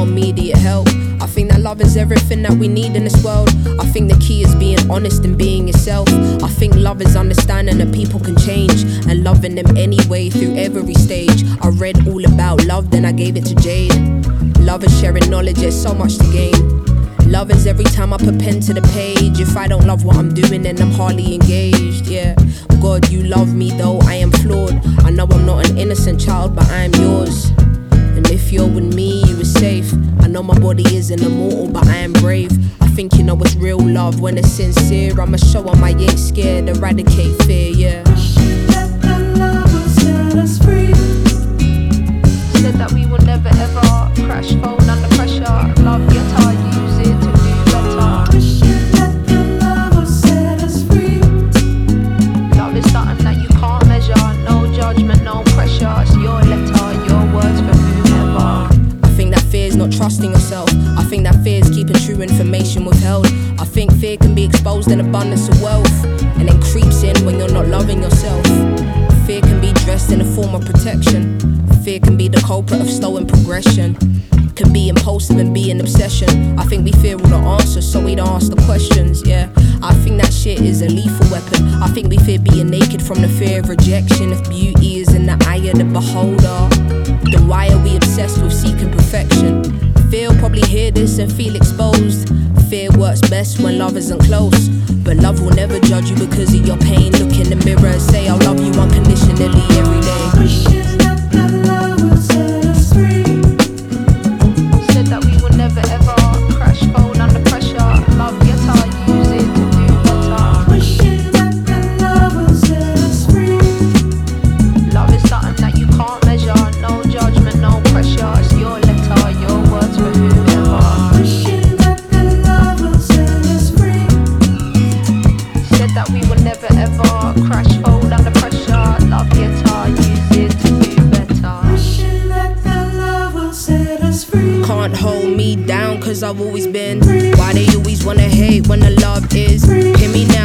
no immediate help. I think that love is everything that we need in this world. I think the key is being honest and being yourself. I think love is understanding that people can change and loving them anyway through every stage. I read all about love, then I gave it to Jade. Love is sharing knowledge, there's so much to gain. Love is every time I put pen to the page. If I don't love what I'm doing, then I'm hardly engaged, yeah. God, you love me though I am flawed. I know I'm not an innocent child, but I am yours. And if you're with me, you are safe. I know my body isn't immortal, but I am brave. I think you know it's real love when it's sincere. I'ma show 'em I ain't scared, eradicate fear, yeah. That the love will set us free. Said that we will never ever crash, phone under pressure. Love your time, use it to do better. Wishing that the love will set us free. Love is something that you can't measure. No judgment, no pressure. It's your letter, your words for whomever. I think that fear is not trusting yourself. I think that fear is keeping true information withheld. I think fear can be exposed in abundance of wealth, and then creeps in when you're not loving yourself. Fear can be dressed in a form of protection. Fear can be the culprit of slowing progression. Can be impulsive and be an obsession. I think we fear all the answers, so we don't ask the questions, yeah. I think that shit is a lethal weapon. I think we fear being naked from the fear of rejection. If beauty is in the eye of the beholder, then why are we obsessed with seeking perfection? Fear will probably hear this and feel exposed. Fear works best when love isn't close, but love will never judge you because of your pain. Look in the mirror and say I love you unconditionally every day. Wishing that the love will set us free. Said that we will never ever crash, phone under pressure. Love your time, use it to do better. Wishing that the love will set us free. Love is something that you can't measure. No judgment, no pressure. It's your letter, your words for whoever. Wishing that the love will set us free. Said that we will never ever crash, phone under pressure. Love your time, use it to do better. Wishing that the love will set us free. Can't hold me down cause I've always been. Why they always wanna hate when the love is? Hear me now.